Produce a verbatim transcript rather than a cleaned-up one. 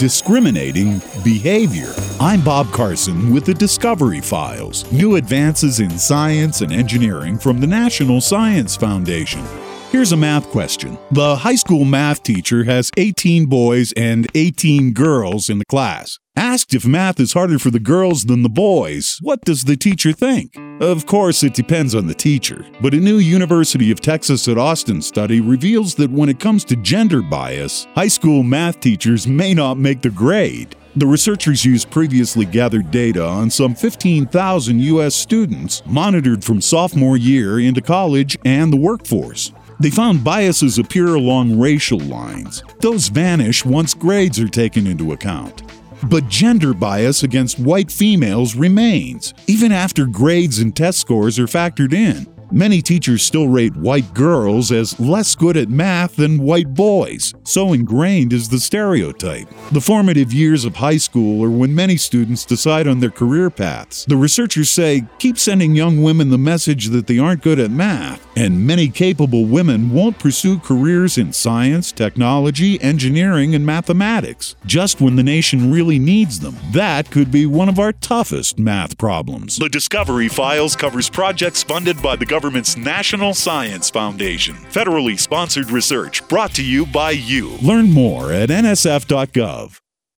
discriminating behavior. I'm Bob Carson with the Discovery Files, new advances in science and engineering from the National Science Foundation. Here's a math question. The high school math teacher has eighteen boys and eighteen girls in the class. Asked if math is harder for the girls than the boys, what does the teacher think? Of course, it depends on the teacher, but a new University of Texas at Austin study reveals that when it comes to gender bias, high school math teachers may not make the grade. The researchers used previously gathered data on some fifteen thousand U S students monitored from sophomore year into college and the workforce. They found biases appear along racial lines. Those vanish once grades are taken into account. But gender bias against white females remains, even after grades and test scores are factored in. Many teachers still rate white girls as less good at math than white boys. So ingrained is the stereotype. The formative years of high school are when many students decide on their career paths. The researchers say, keep sending young women the message that they aren't good at math, and many capable women won't pursue careers in science, technology, engineering, and mathematics, just when the nation really needs them. That could be one of our toughest math problems. The Discovery Files covers projects funded by the government. Government's National Science Foundation. Federally sponsored research brought to you by you. Learn more at N S F dot gov.